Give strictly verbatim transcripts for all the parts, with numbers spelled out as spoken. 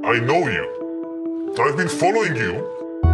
I know you. I've been following you.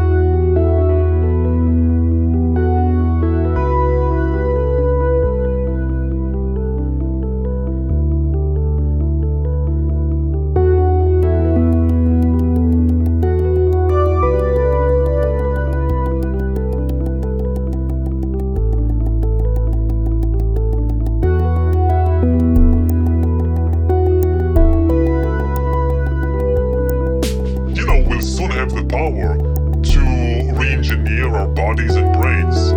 We'll soon have the power to re-engineer our bodies and brains.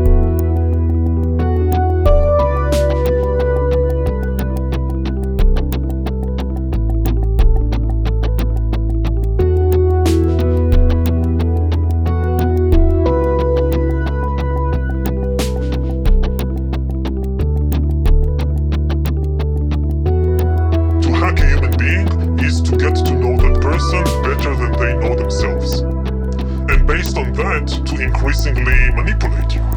To hack a human being is to get to know that person better than they know themselves, and based on that, to increasingly manipulate you.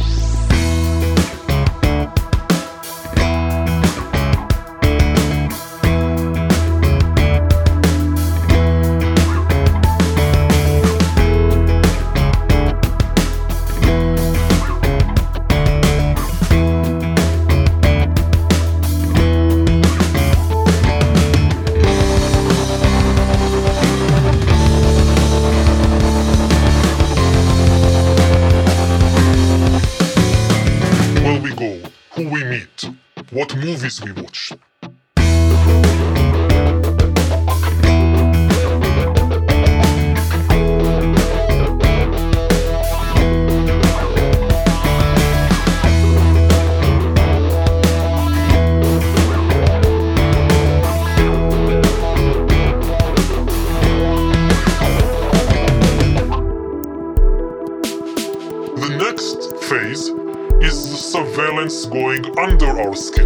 Who we meet, what movies we watch. The next phase is surveillance going under our skin.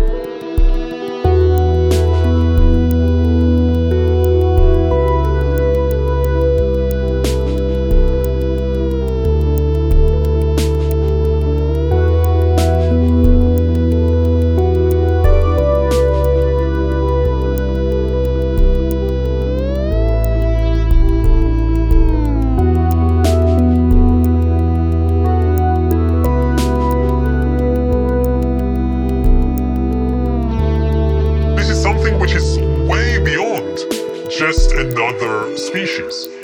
Which is way beyond just another species.